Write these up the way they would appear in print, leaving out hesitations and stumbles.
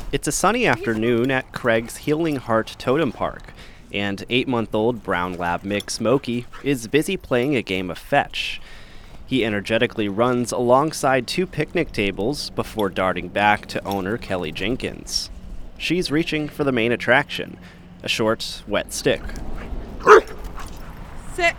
It's a sunny afternoon at Craig's Healing Heart Totem Park, and 8-month-old brown lab mix Moki is busy playing a game of fetch. He energetically runs alongside two picnic tables before darting back to owner Kelly Jenkins. She's reaching for the main attraction, a short, wet stick. Sit.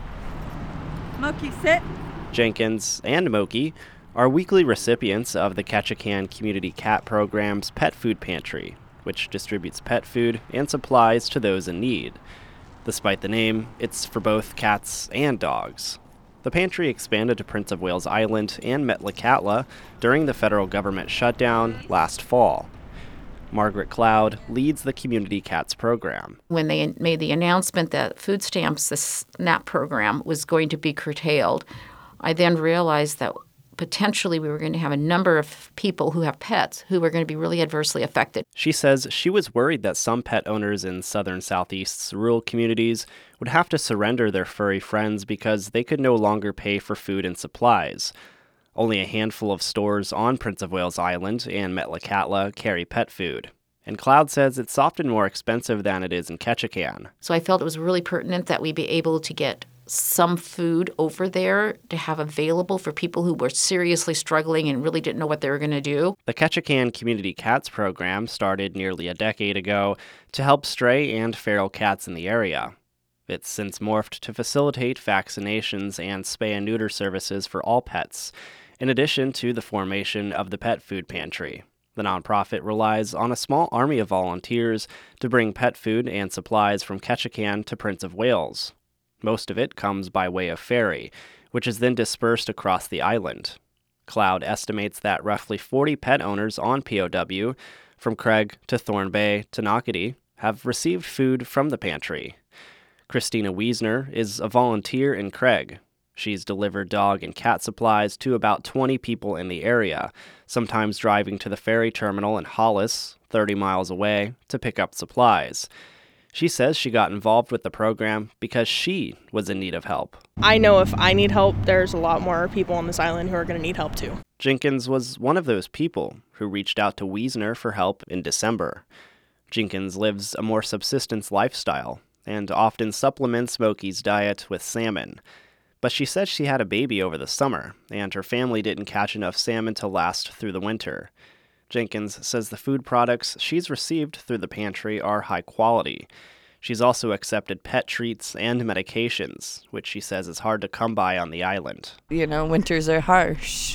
Moki, sit. Jenkins and Moki are weekly recipients of the Ketchikan Community Cat Program's Pet Food Pantry, which distributes pet food and supplies to those in need. Despite the name, it's for both cats and dogs. The pantry expanded to Prince of Wales Island and Metlakatla during the federal government shutdown last fall. Margaret Cloud leads the Community Cats program. When they made the announcement that food stamps, the SNAP program, was going to be curtailed, I then realized that potentially we were going to have a number of people who have pets who were going to be really adversely affected. She says she was worried that some pet owners in southern Southeast's rural communities would have to surrender their furry friends because they could no longer pay for food and supplies. Only a handful of stores on Prince of Wales Island and Metlakatla carry pet food. And Cloud says it's often more expensive than it is in Ketchikan. So I felt it was really pertinent that we be able to get some food over there to have available for people who were seriously struggling and really didn't know what they were going to do. The Ketchikan Community Cats program started nearly a decade ago to help stray and feral cats in the area. It's since morphed to facilitate vaccinations and spay and neuter services for all pets, in addition to the formation of the Pet Food Pantry. The nonprofit relies on a small army of volunteers to bring pet food and supplies from Ketchikan to Prince of Wales. Most of it comes by way of ferry, which is then dispersed across the island. Cloud estimates that roughly 40 pet owners on POW, from Craig to Thorn Bay to Nocatee, have received food from the pantry. Christina Wiesner is a volunteer in Craig. She's delivered dog and cat supplies to about 20 people in the area, sometimes driving to the ferry terminal in Hollis, 30 miles away, to pick up supplies. She says she got involved with the program because she was in need of help. I know if I need help, there's a lot more people on this island who are going to need help too. Jenkins was one of those people who reached out to Wiesner for help in December. Jenkins lives a more subsistence lifestyle and often supplements Moki's diet with salmon. But she said she had a baby over the summer, and her family didn't catch enough salmon to last through the winter. Jenkins says the food products she's received through the pantry are high quality. She's also accepted pet treats and medications, which she says is hard to come by on the island. You know, winters are harsh.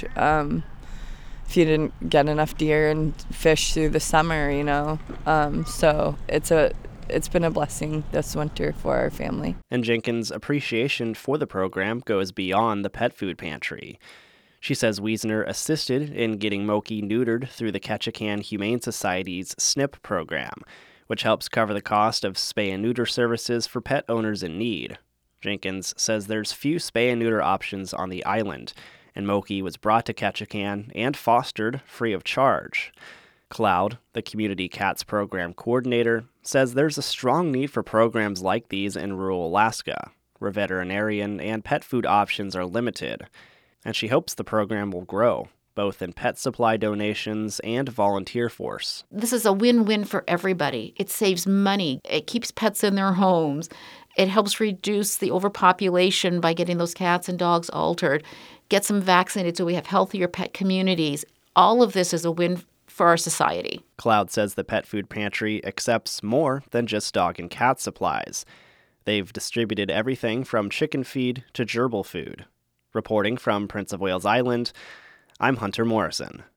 If you didn't get enough deer and fish through the summer, so it's been a blessing this winter for our family. And Jenkins' appreciation for the program goes beyond the pet food pantry. She says Wiesner assisted in getting Moki neutered through the Ketchikan Humane Society's SNP program, which helps cover the cost of spay and neuter services for pet owners in need. Jenkins says there's few spay and neuter options on the island, and Moki was brought to Ketchikan and fostered free of charge. Cloud, the Community Cats program coordinator, says there's a strong need for programs like these in rural Alaska, where veterinarian and pet food options are limited. And she hopes the program will grow, both in pet supply donations and volunteer force. This is a win-win for everybody. It saves money. It keeps pets in their homes. It helps reduce the overpopulation by getting those cats and dogs altered, gets them vaccinated so we have healthier pet communities. All of this is a win for our society. Cloud says the Pet Food Pantry accepts more than just dog and cat supplies. They've distributed everything from chicken feed to gerbil food. Reporting from Prince of Wales Island, I'm Hunter Morrison.